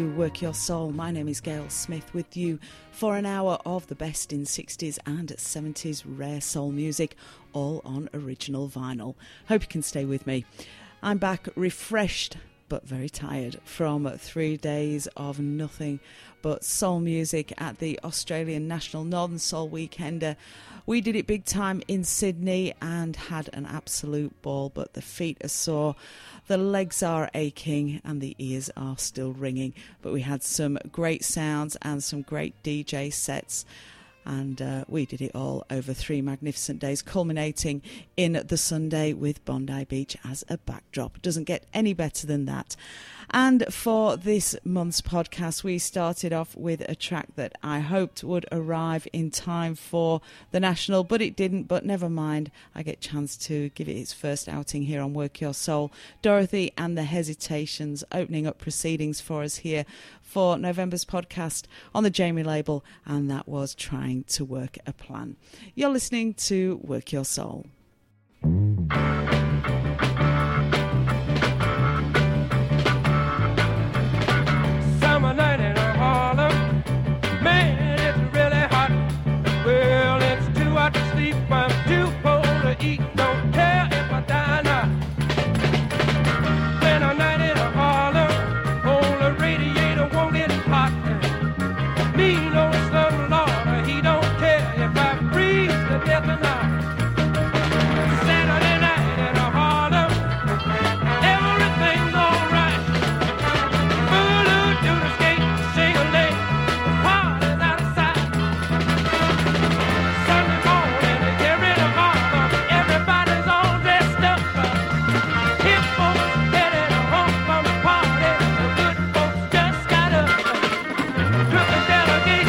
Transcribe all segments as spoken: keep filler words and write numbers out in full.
to Work Your Soul. My name is Gail Smith with you for an hour of the best in sixties and seventies rare soul music, all on original vinyl. Hope you can stay with me. I'm back refreshed but very tired from three days of nothing but soul music at the Australian National Northern Soul Weekender. We did it big time in Sydney and had an absolute ball, but the feet are sore, the legs are aching and the ears are still ringing. But we had some great sounds and some great D J sets. And uh, we did it all over three magnificent days, culminating in the Sunday with Bondi Beach as a backdrop. Doesn't get any better than that. And for this month's podcast, we started off with a track that I hoped would arrive in time for the National, but it didn't. But never mind, I get a chance to give it its first outing here on Work Your Soul. Dorothy and the Hesitations opening up proceedings for us here for November's podcast on the Jamie label, and that was Trying to Work a Plan. You're listening to Work Your Soul. Summer night in Harlem, man, it's really hot. Well, it's too hot to sleep, I'm too cold to eat. Don't care if I die now. When a night in Harlem, on the radiator won't get hot. Me no slum lord, he don't care if I freeze to death or not. Saturday night in Harlem, everything's alright. Boogaloo do the skate, sing a leg, the party's out of sight. Sunday morning, here in Harlem, everybody's all dressed up. Hip folks headed home from the party, the good folks just got up. Took a delegation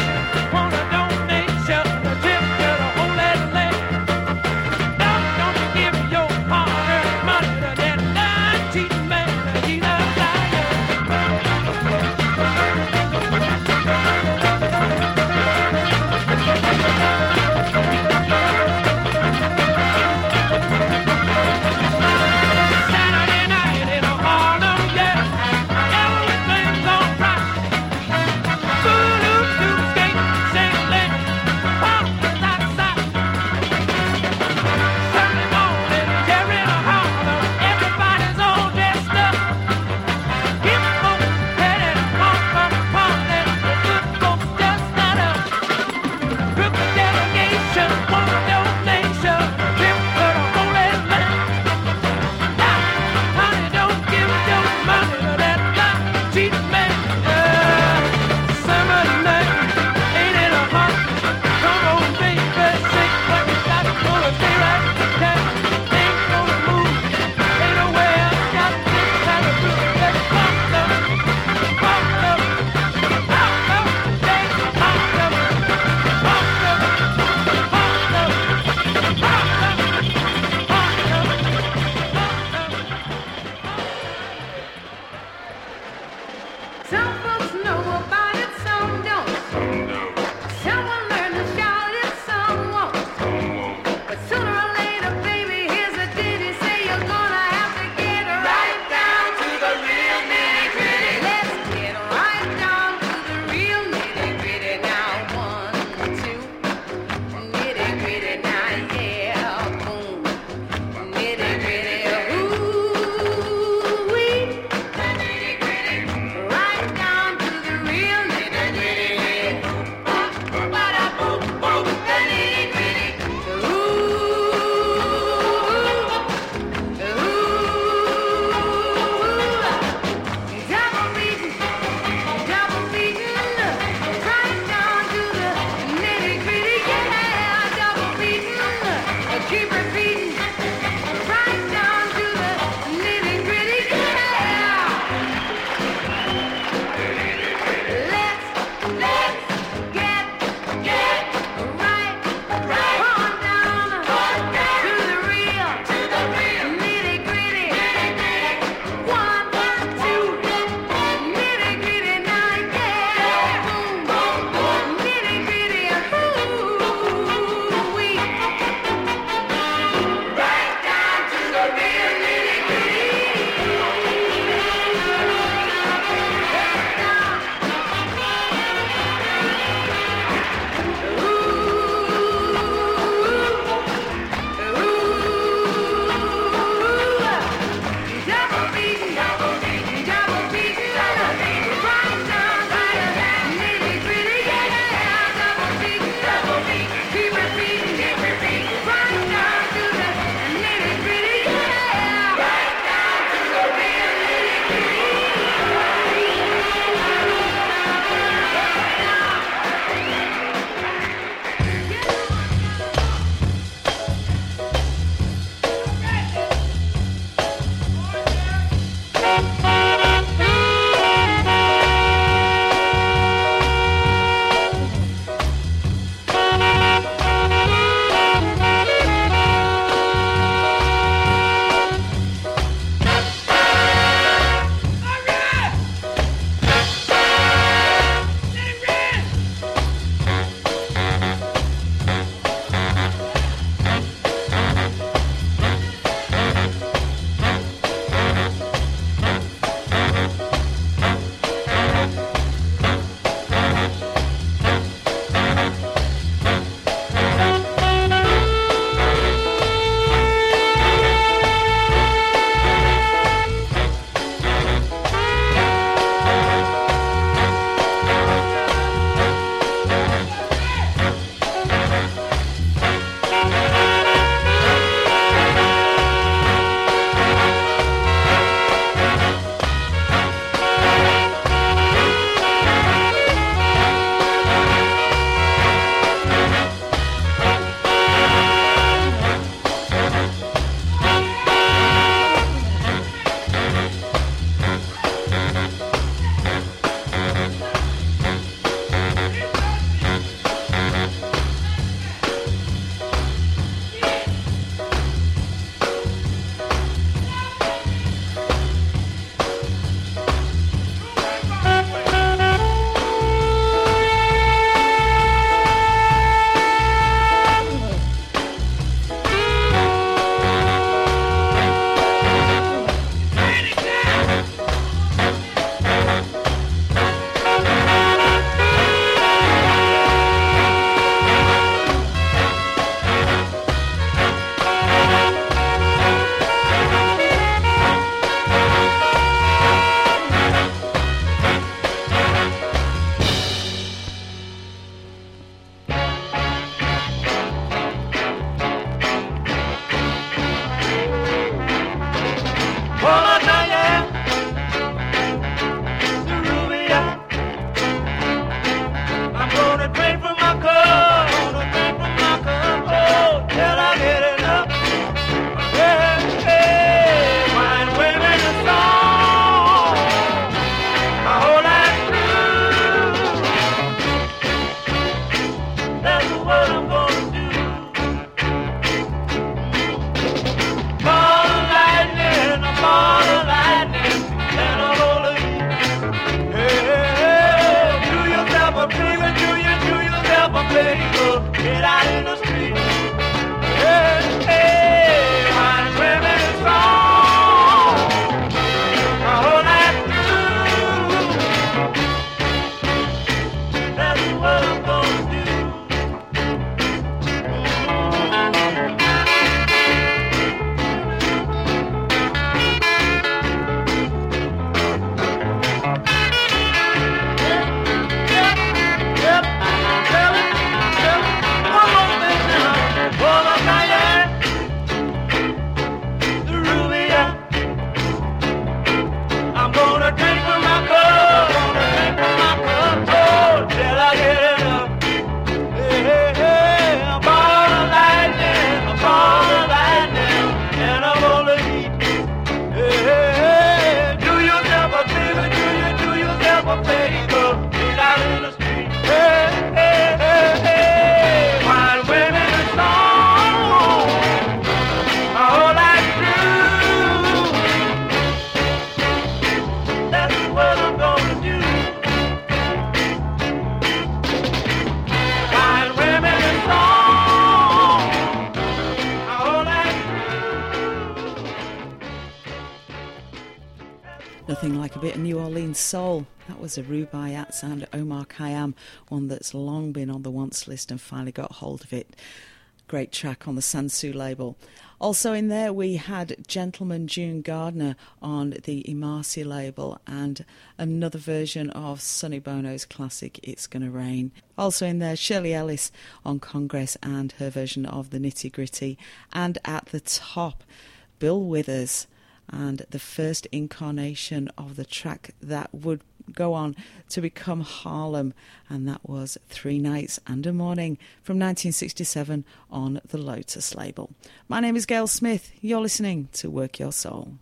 Nothing like a bit of New Orleans soul. That was a Rubaiyat and Omar Khayyam, one that's long been on the wants list and finally got hold of it. Great track on the Sansu label. Also in there we had Gentleman June Gardner on the Imasi label and another version of Sonny Bono's classic It's Gonna Rain. Also in there Shirley Ellis on Congress and her version of the Nitty Gritty. And at the top, Bill Withers and the first incarnation of the track that would go on to become Harlem, and that was Three Nights and a Morning from nineteen sixty-seven on the Lotus label. My name is Gail Smith. You're listening to Work Your Soul.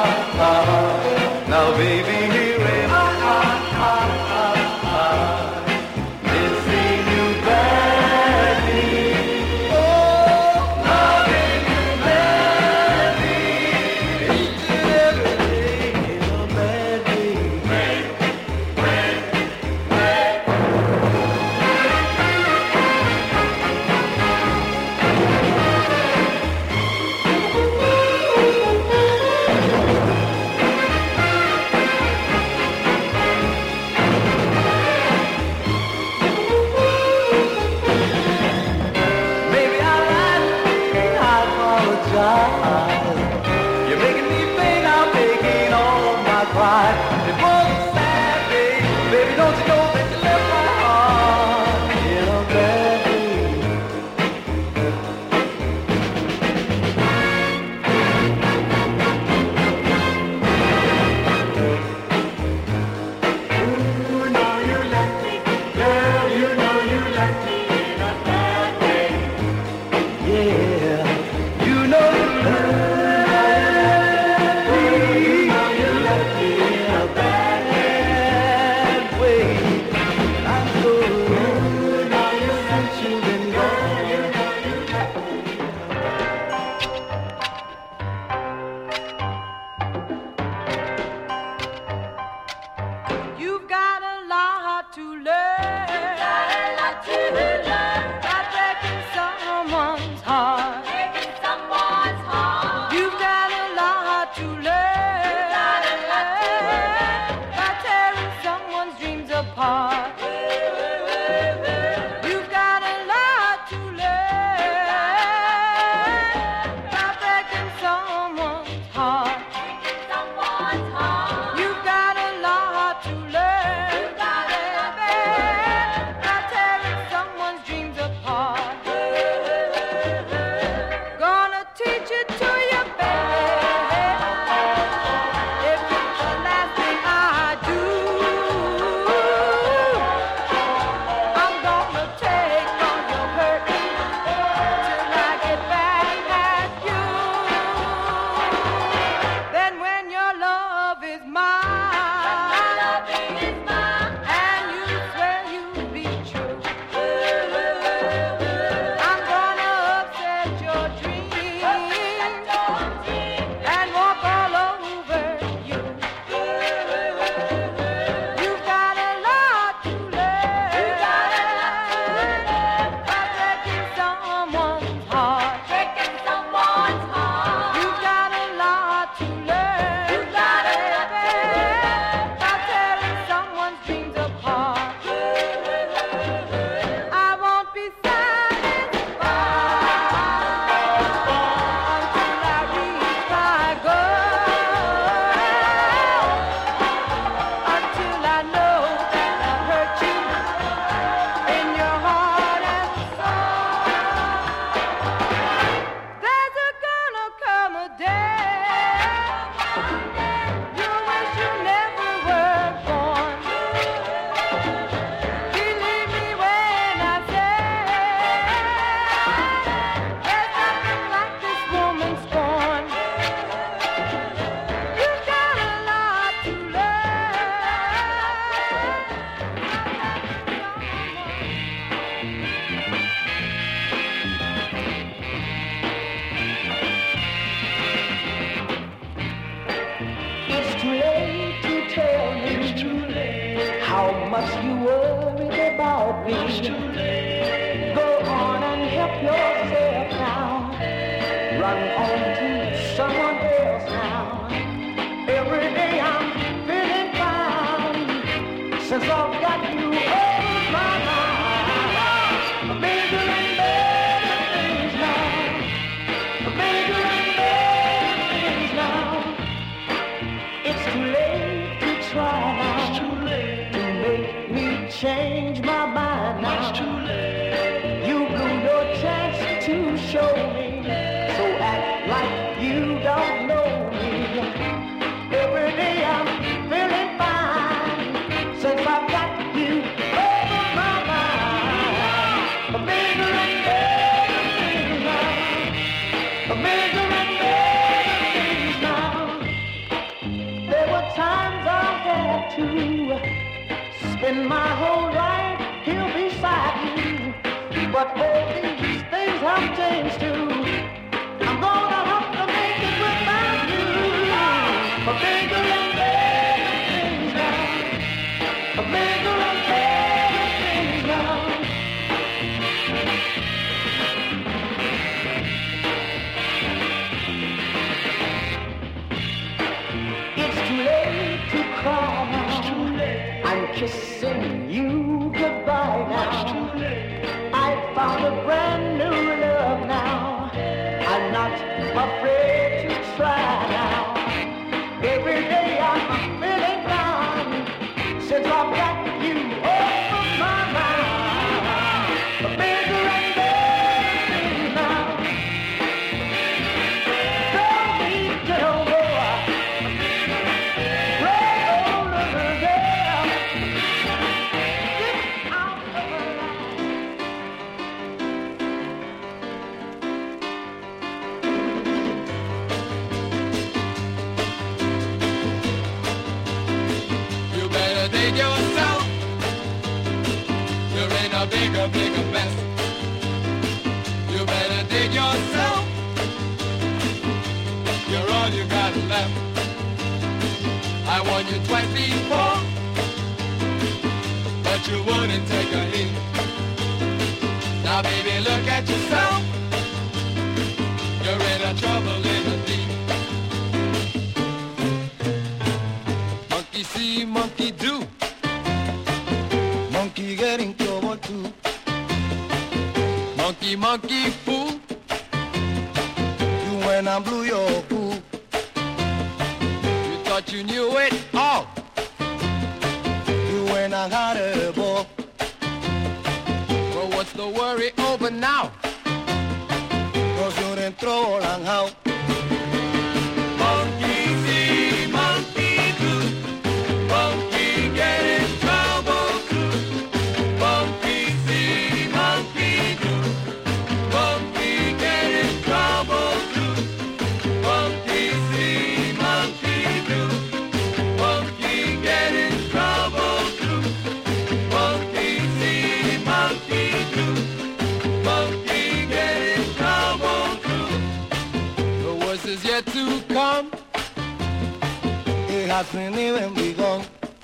Now baby, here am I. you worried about me. Go on and help yourself now. Run on to someone else now. Every day I'm feeling fine since I've got you over my mind. Bigger and better things now. Bigger and better things now. It's too late to try now. It's too late to make me change my mind now. It's too late. You blew your chance to show me. So act like you don't know me. Every day I'm feeling fine since I've got you over my mind. A bigger and better things now. A bigger and better things now. There were times I had to spend my whole life here beside you, but all these things have changed too. I'm gonna have to make it without you. A bigger and better things now. A bigger and better things now. It's too late to cry now. It's too late. I'm kissing you goodbye now. It's too late. I found a brand new love now. I'm not afraid to try now. Every day I'm feeling down since I've got you over my mind. A bigger and better things now. Don't be girl, boy. Roll over the girl. Get out of her life. You better dig yourself. You're in a bigger, bigger mess. You better dig yourself. You're all you got left. I warned you twice before, but you wouldn't take a hint. Now baby, look at yourself. You're in a trouble in a deep. Monkey see, monkey do. Monkey get in trouble too. Monkey, monkey fool. You went and blew your cool. You thought you knew it all. You went and had a ball. Well, what's the worry over now? Cause you didn't throw long how. Monkey see, monkey do. Monkey get in trouble too. Monkey see, monkey do. Monkey get in trouble too. Monkey see, monkey do. Monkey get in trouble too. Monkey see, monkey do. Monkey get in trouble too. The worst is yet to come. It hasn't even begun.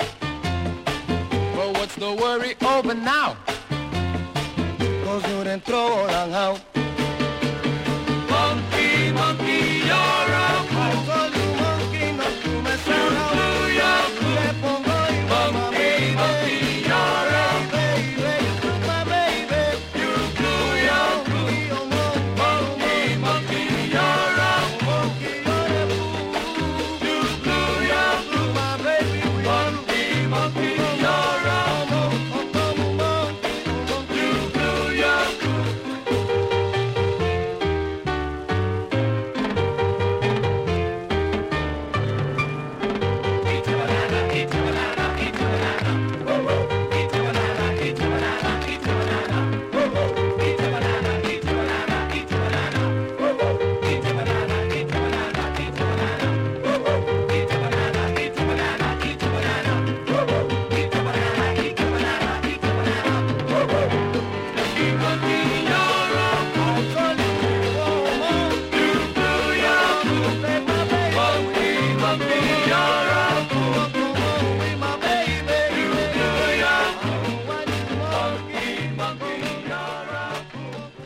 Well, what's the worry over now? Cause you didn't throw long how. Monkey, monkey, you're a I told you monkey not to mess around. do your Le pongo igual, my monkey, baby. monkey, you're a Baby, you took my baby. you do your Monkey, oh, monkey, monkey, monkey, you're a monkey, you're a fool. you do your Took my baby, we are monkey, monkey, you're a monkey, monkey, monkey. you do your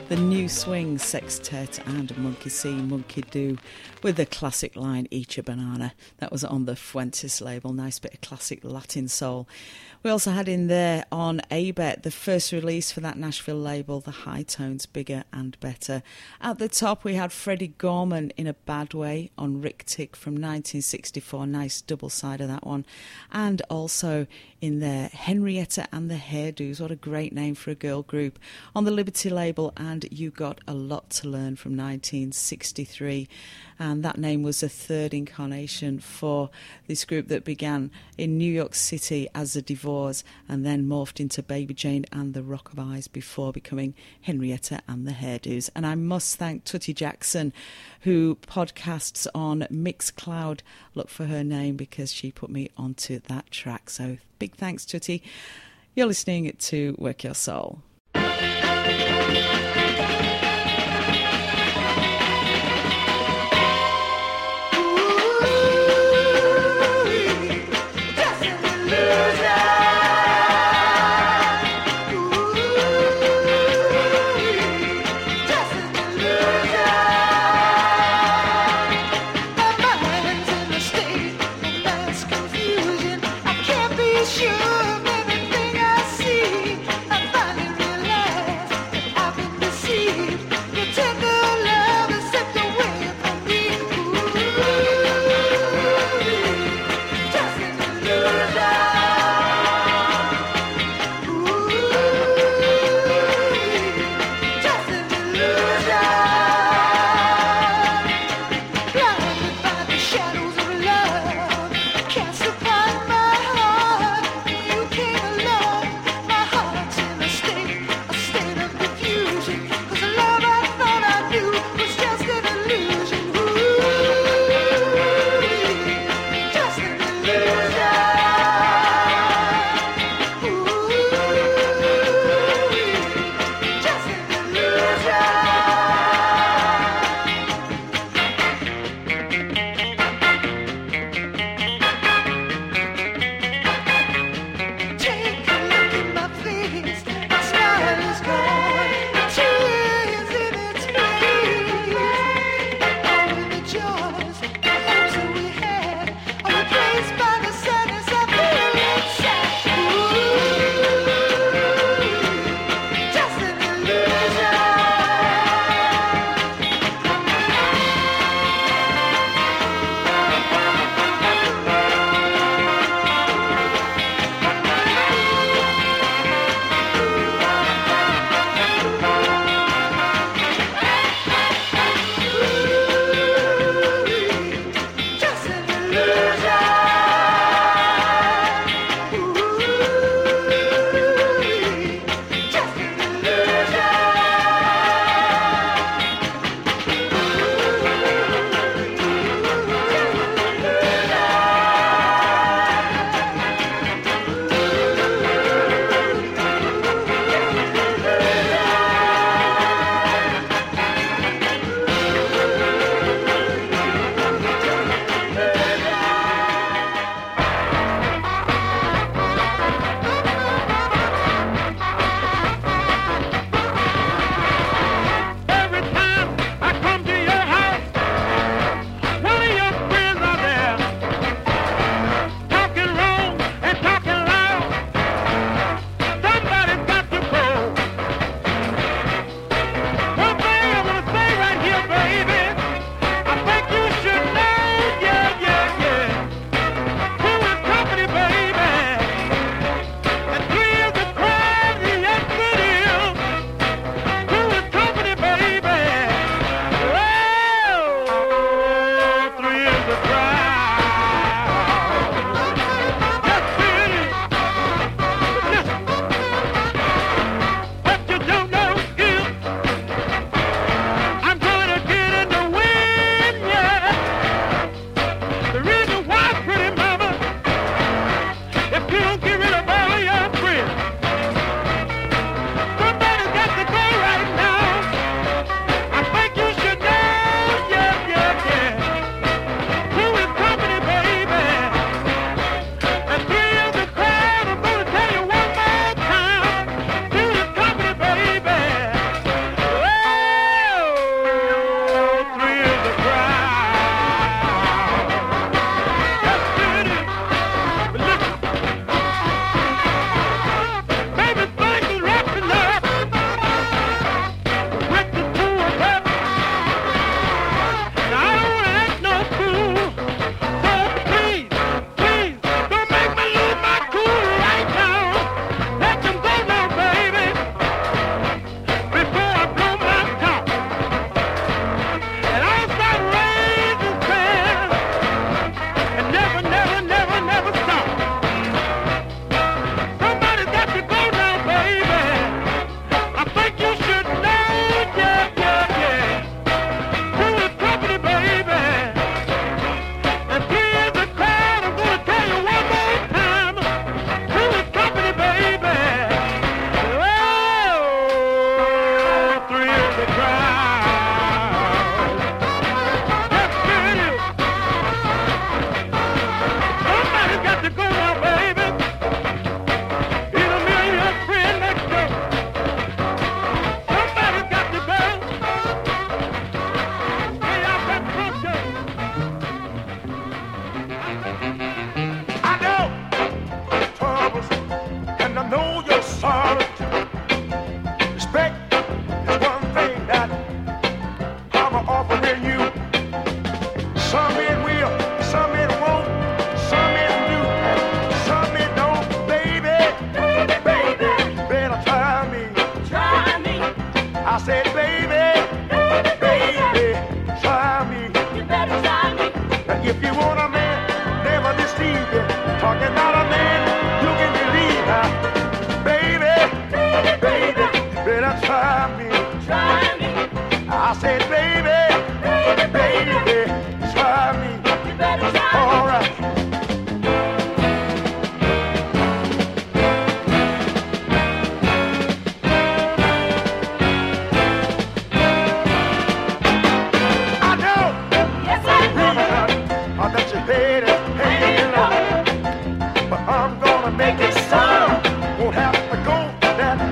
the New Swing Sextet and Monkey See, Monkey Do, with the classic line, Eat Your Banana. That was on the Fuentes label, nice bit of classic Latin soul. We also had in there on A B E T, the first release for that Nashville label, the High Tones, Bigger and Better. At the top we had Freddie Gorman, In a Bad Way, on Rick Tick from nineteen sixty-four, nice double side of that one. And also in there, Henrietta and the Hairdos, what a great name for a girl group, on the Liberty label, and You Got a Lot to Learn from nineteen sixty-three. And that name was a third incarnation for this group that began in New York City as the Divorce and then morphed into Baby Jane and the Rockabye's before becoming Henrietta and the Hairdos. And I must thank Tutty Jackson, who podcasts on Mixcloud. Look for her name because she put me onto that track. So big thanks, Tutty. You're listening to Work Your Soul. Sure of everything I see, I finally realize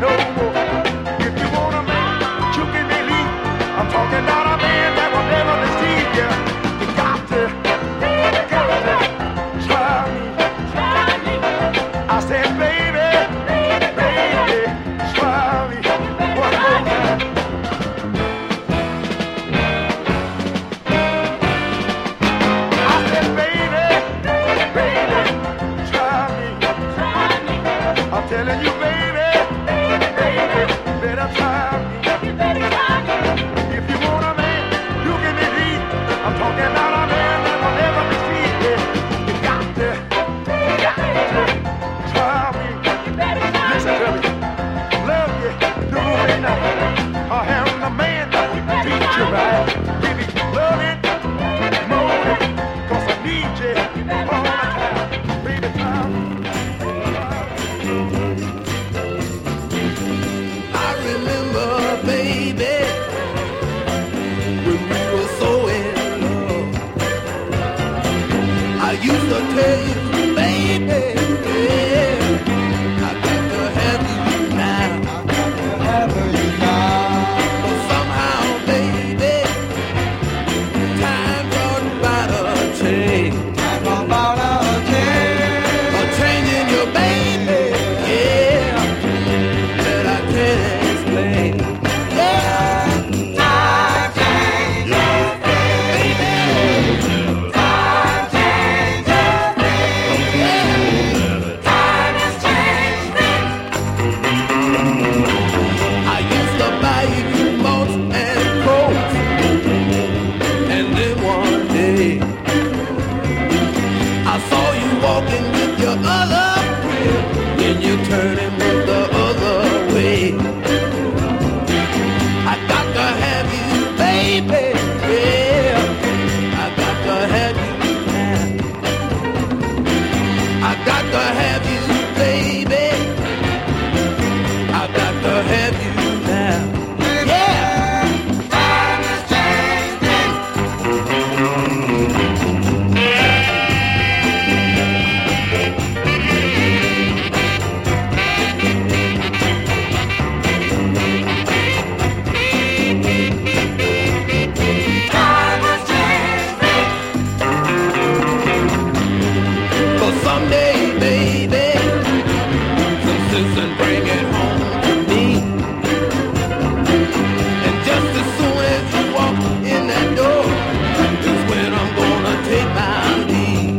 no more. If you want a man, you can believe. I'm talking about a man that will never deceive you. You got to, you got to try me. I said, baby, baby, try me one more time. I said, baby, baby, try me. I'm telling you, baby, baby, better try me. If you want a man, you can believe. I'm talking about a man that will never deceive you. You got to, you got to try me. Listen to me. Love you, do it now. I am the man that will treat you right. Give me loving, more, cause I need you all the time. Baby, try me. I remember, baby, when we were so in love. I used to tell you, baby, yeah, I got to have you now. But somehow, baby, time brought about a change. A change in your baby, yeah, that I can't explain. Yeah, time changes things, baby. Time changes things, yeah. Time has changed things. I used to buy you moats and coats, and then one day I saw you walking with your other friend, and you turning with the other way. I got to have you, baby, yeah. I got to have you now. I got to have you, baby. I got to have you now. Yeah. Time has changed things. Time has changed things. 'Cause someday, baby, some sense and bring it home to me. And just as soon as you walk in that door, is when I'm gonna take my leave.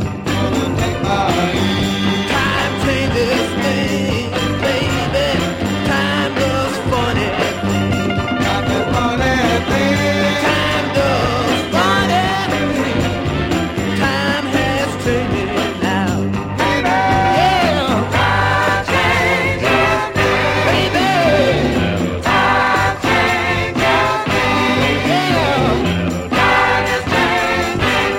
Time changes things, baby. Time does funny things. Time does funny things. Time has changed now. Yeah. Time changes things, baby. Time changes things, yeah. Time has changed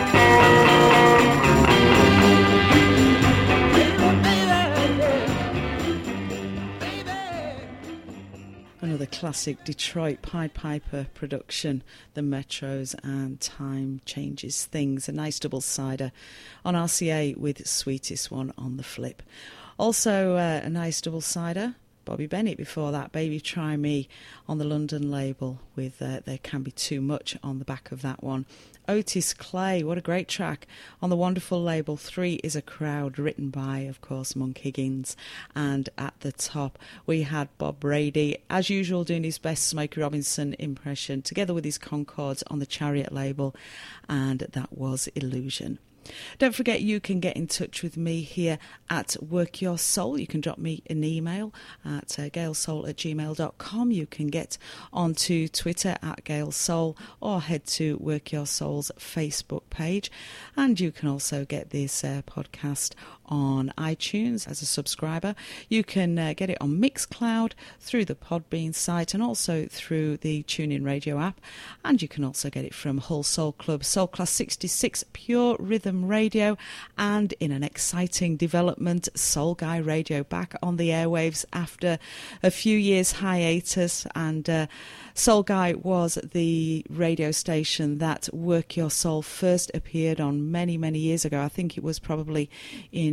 things, baby. Another classic Detroit Pied Piper production, The Metros and Time Changes Things, a nice double-sider on R C A with Sweetest One on the flip. Also uh, a nice double-sider, Bobby Bennett before that, Baby Try Me on the London label with uh, There Can Be Too Much on the back of that one. Otis Clay, what a great track on the wonderful label Three Is a Crowd, written by, of course, Monk Higgins. And at the top we had Bob Brady, as usual, doing his best Smokey Robinson impression together with his Concords on the Chariot label, and that was Illusion. Don't forget you can get in touch with me here at Work Your Soul. You can drop me an email at uh, gailsoul at gmail dot com. You can get onto Twitter at gailsoul or head to Work Your Soul's Facebook page. And you can also get this uh, podcast on iTunes as a subscriber. You can uh, get it on Mixcloud through the Podbean site and also through the TuneIn Radio app. And you can also get it from Hull Soul Club, Soul Class sixty-six Pure Rhythm Radio, and in an exciting development, Soul Guy Radio back on the airwaves after a few years hiatus. And uh, Soul Guy was the radio station that Work Your Soul first appeared on many, many years ago. I think it was probably in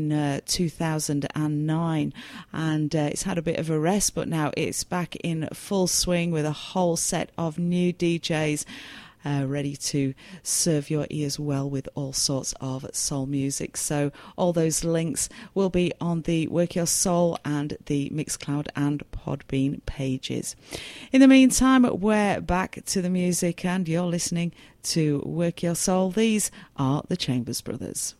in uh, two thousand nine, and uh, it's had a bit of a rest, but now it's back in full swing with a whole set of new D Js Uh, ready to serve your ears well with all sorts of soul music. So all those links will be on the Work Your Soul and the Mixcloud and Podbean pages. In the meantime, we're back to the music and you're listening to Work Your Soul. These are the Chambers Brothers.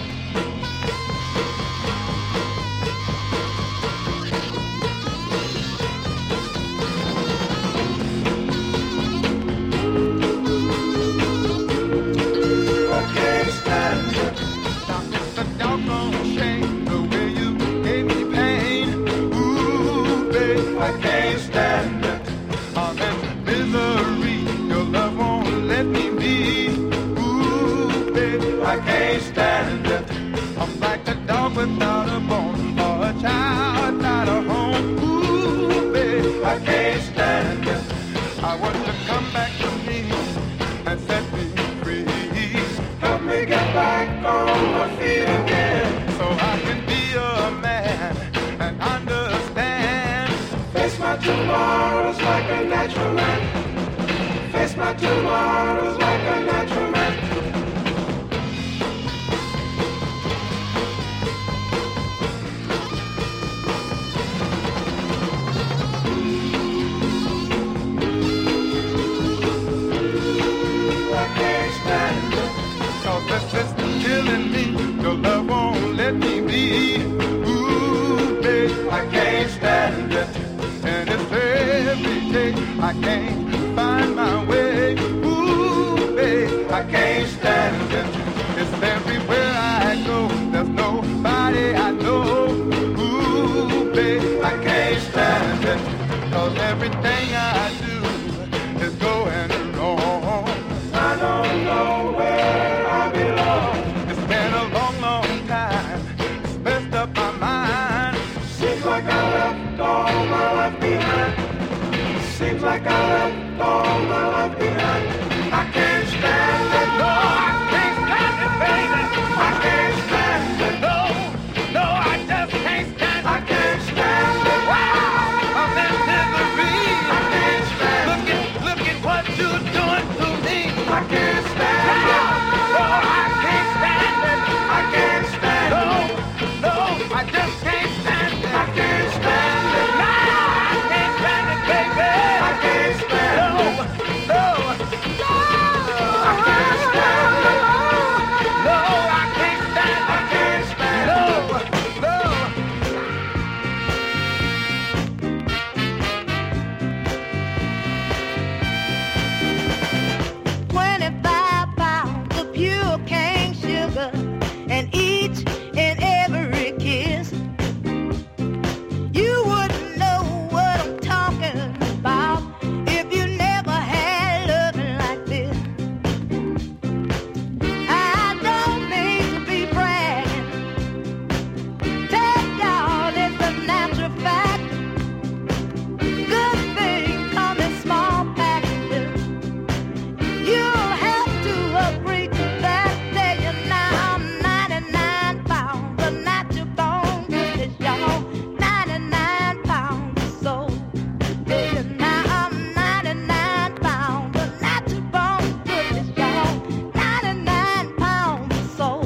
I can't stand it. I'm in misery. Your love won't let me be. Ooh, baby, I can't stand it. I'm like a dog without a bone, or a child without a home. Ooh, baby, I can't stand it. I want you to come back to me and set me free. Help me get back on my feet again, so I can be a man and understand. Face my tomorrows like a natural man. Face my tomorrows like a natural man. I can't stand it, 'cause this is killing me. Your love won't let me be. Ooh, babe, I can't stand it. And it's every day I can't find my way. Ooh, babe, I can't stand it. It's everywhere I go. There's nobody I know. Ooh, babe, I can't stand it. 'Cause everything I do is going wrong. I don't know where I belong. It's been a long, long time. It's messed up my mind. Seems like I left all my life behind. Seems like I left all my life behind. I can't stand it. No, I can't stand it, baby. I can't stand it. No, no, I just can't stand it. I can't stand it. Wow, I'm in misery. I can't stand it. Look at, look at what you're doing to me. I can't stand it. No, I can't stand it. I can't stand it. No, no, I just can't stand it. I can't stand it. No, I can't stand it, baby. I can't stand it. No, no, no. I can't stand it. No, I can't stand it. I can't stand it. No, no. twenty-five pounds of pure cane sugar, and each and every kiss. You wouldn't know what I'm talking about if you never had loving like this. I don't mean to be bragging. Tell y'all it's a natural fact. Good things come in small packages. You'll have to agree to that. Say you now I'm ninety-nine pounds of natural bone goodness, y'all. ninety-nine pounds of soul. Say you now I'm ninety-nine pounds of natural bone goodness, y'all. ninety-nine pounds of soul.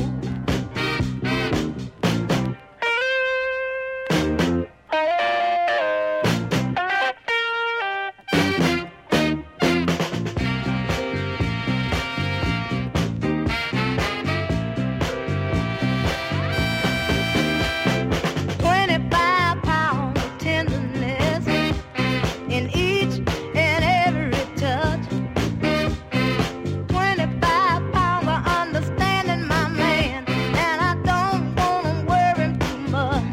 twenty-five pounds of tenderness in each and every touch. twenty-five pounds of understanding my man, and I don't wanna worry too much.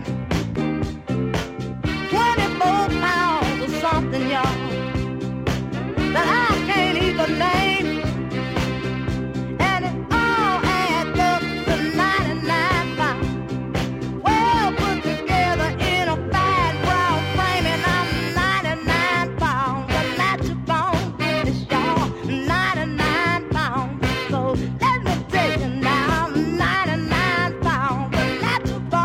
twenty-four pounds of something, y'all, that I can't even name. And it all adds up to ninety-nine pounds. Well put together in a fat brown frame, and I'm ninety-nine pounds of natural bone goodness, y'all. ninety-nine pounds. So let me tell you now, I'm ninety-nine pounds of natural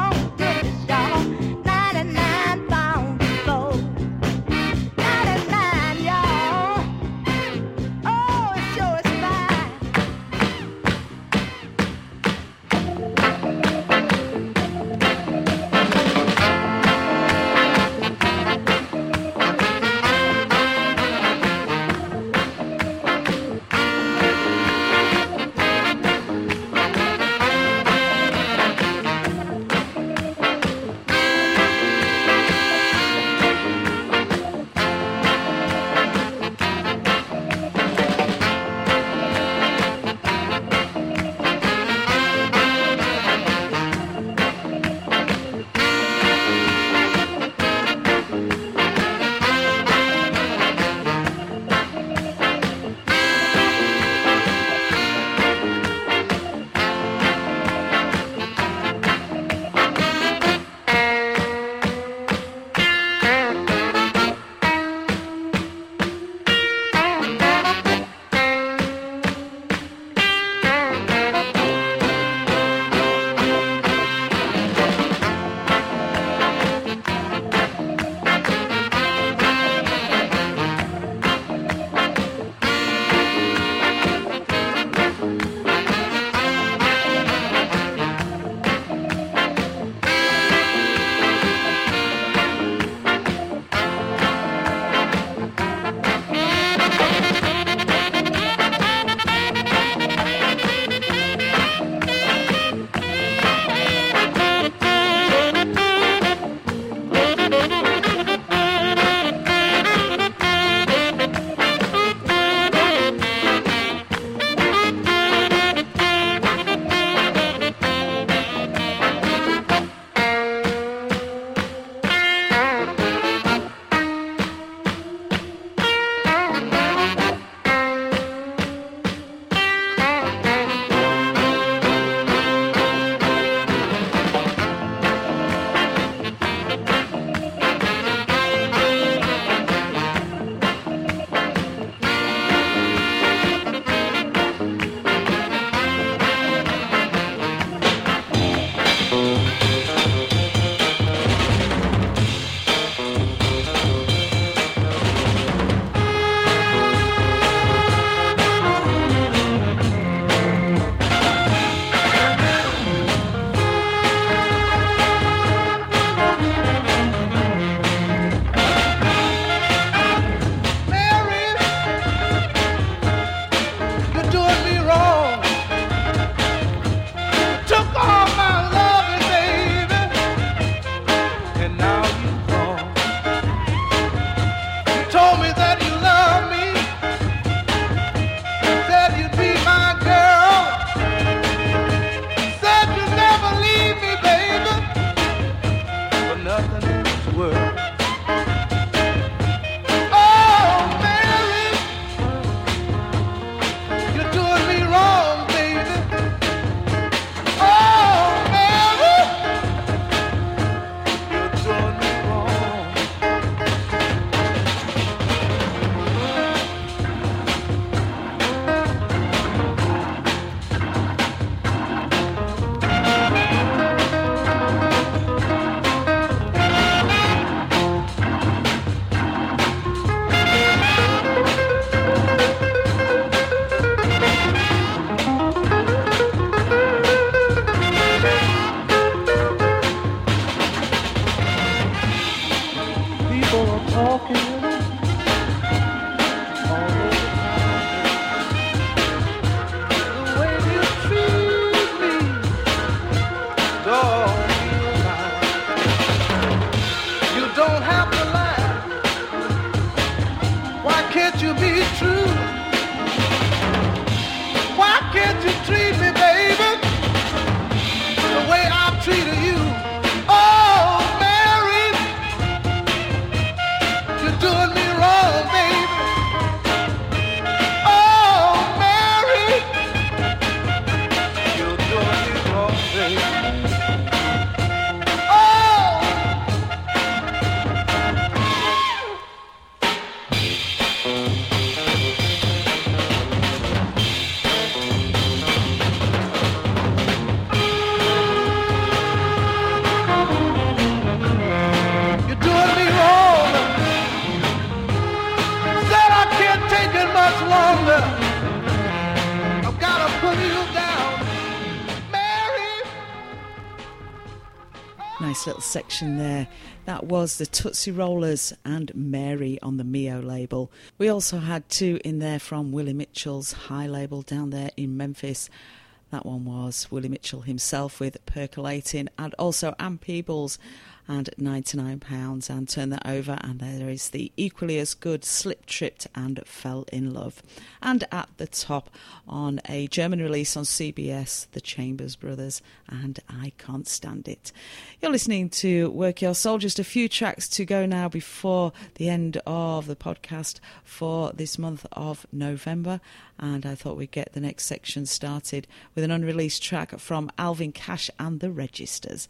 Nice little section there. That was the Tootsie Rollers and Mary on the Mio label. We also had two in there from Willie Mitchell's High label down there in Memphis. That one was Willie Mitchell himself with Percolating, and also Ann Peebles and ninety-nine pounds, and Turn That Over. And there is the equally as good Slip Tripped and Fell in Love. And at the top on a German release on C B S, The Chambers Brothers and I Can't Stand It. You're listening to Work Your Soul. Just a few tracks to go now before the end of the podcast for this month of November, and I thought we'd get the next section started with an unreleased track from Alvin Cash and the Registers.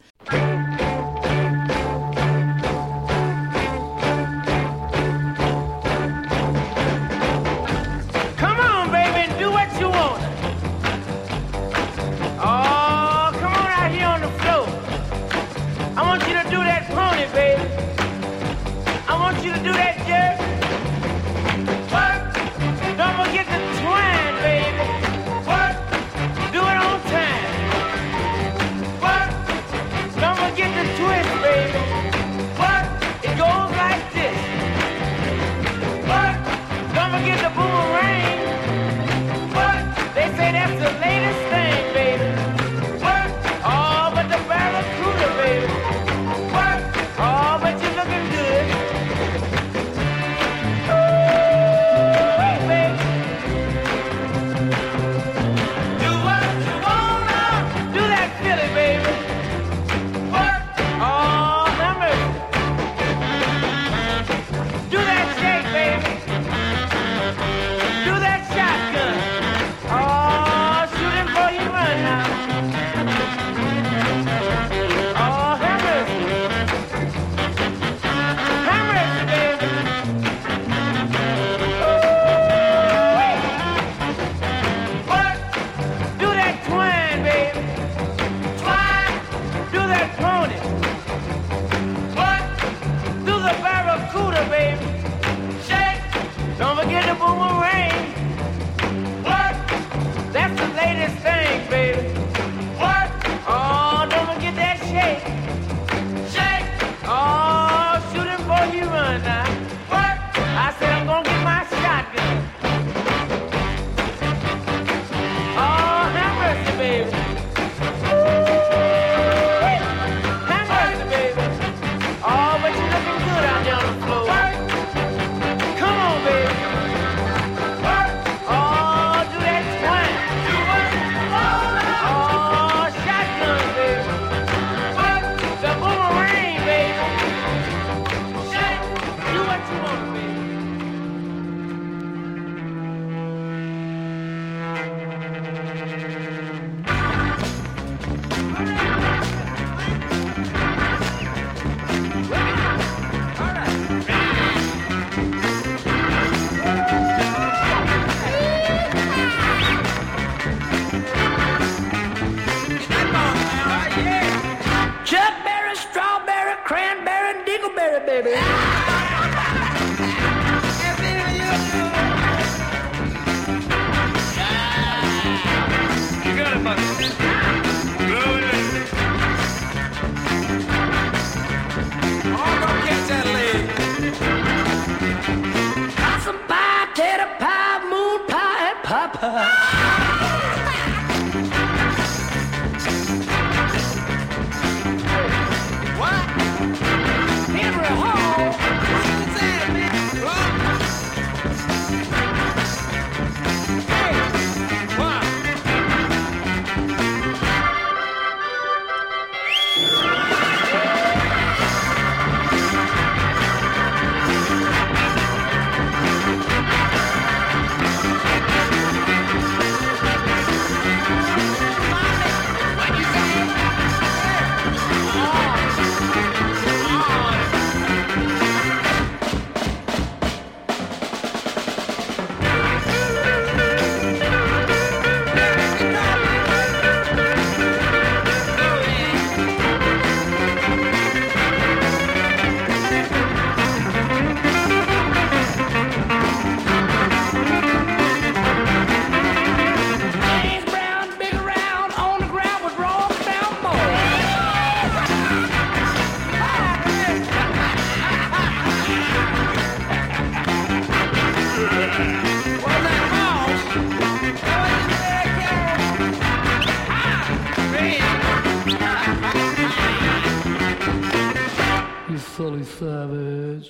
You silly savage.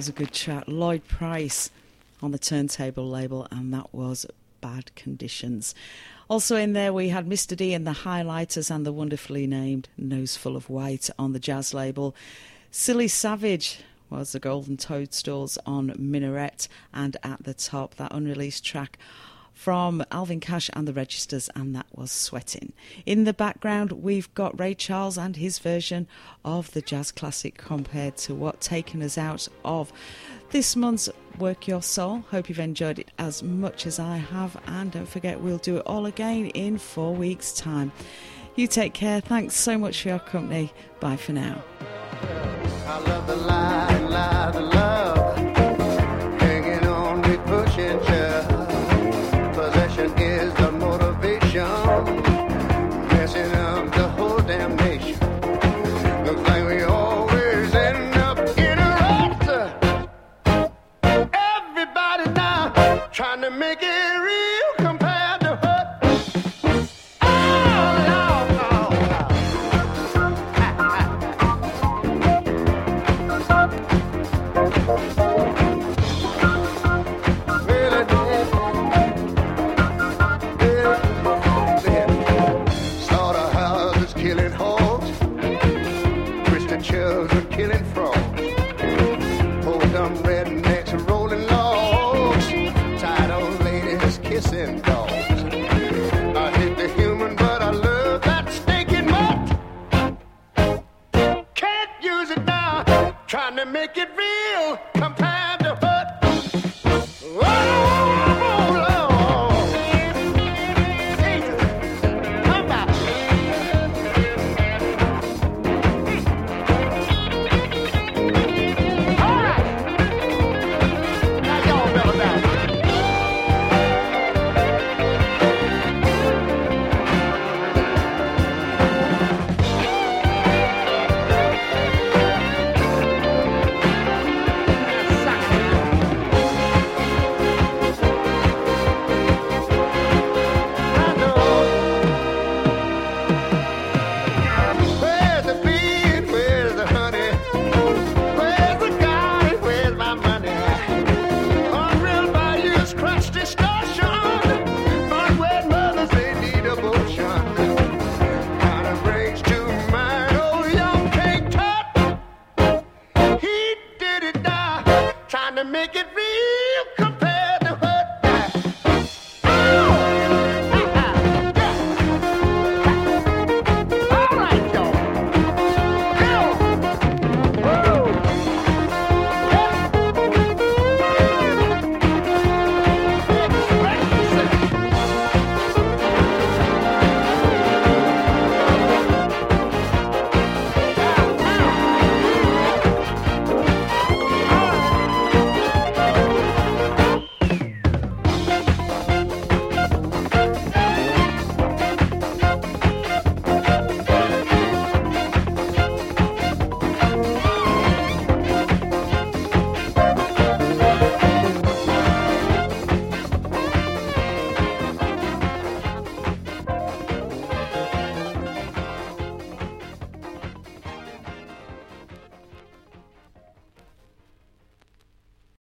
was a good chat. Lloyd Price on the Turntable label, and that was Bad Conditions. Also in there we had Mister D and the Highlighters and the wonderfully named Nose Full of White on the Jazz label. Silly Savage was the Golden Toadstools on Minaret, and at the top that unreleased track from Alvin Cash and the Registers, and that was Sweating. In the background we've got Ray Charles and his version of the jazz classic compared to what taken us out of this month's Work Your Soul. Hope you've enjoyed it as much as I have, and don't forget we'll do it all again in four weeks time. You take care. Thanks so much for your company. Bye for now.